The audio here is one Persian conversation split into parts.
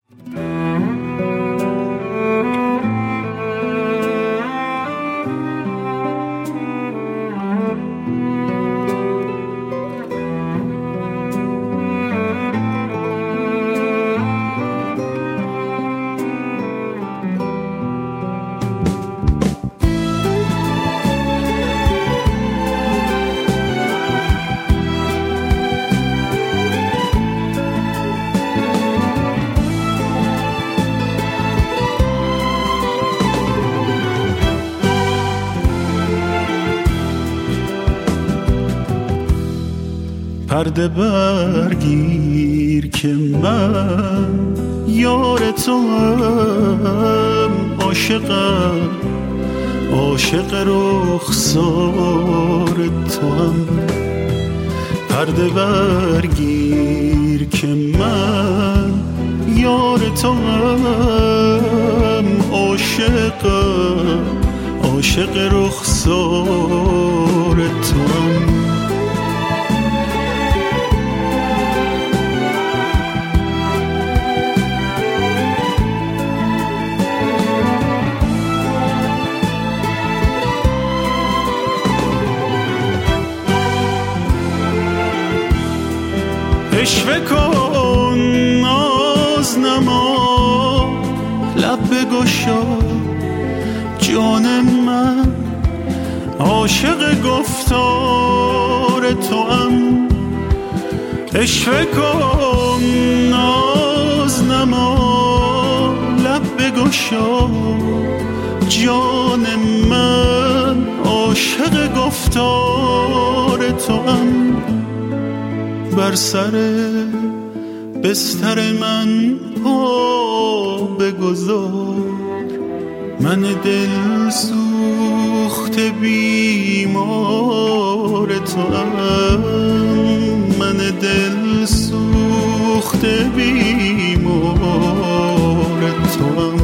پرده برگیر که من یار توام، عاشقم، عاشق رخسار توام. پرده برگیر که من یار توام، عاشقم، عاشق رخسار توام. عشوه کن ناز نما، لب بگشا جان من، عاشق گفتار توام. عشوه کن ناز نما، لب بگشا جان من، عاشق گفتار توام. بر سر بستر من پا بگذار، من دل سوخته بیمار توام. من دل سوخته بیمار توام.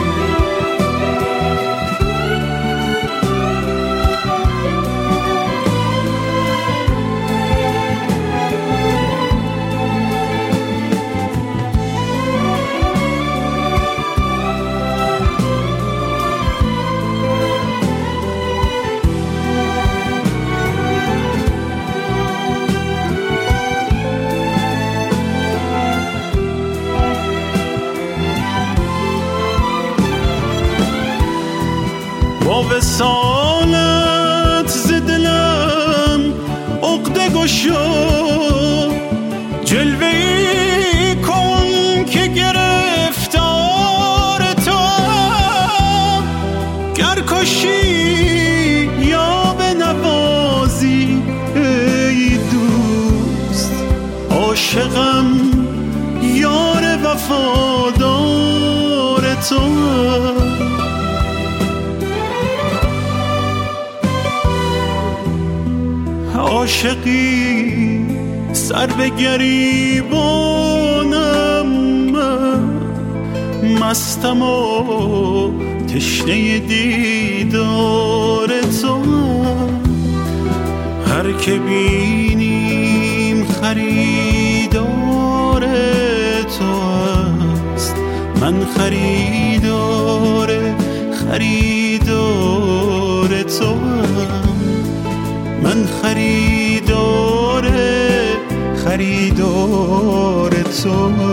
با وصالت ز دلم عقده گشا، جلوه‌ای کن که گرفتار توام. گر کشی یا بنوازی ای دوست، عاشقم، یار وفادار توام. عاشقی سر به گریبانم، من مستم و تشنه دیدار تو. هر که بینیم خریدار تو است، من خریدار تو. من خریدار تو.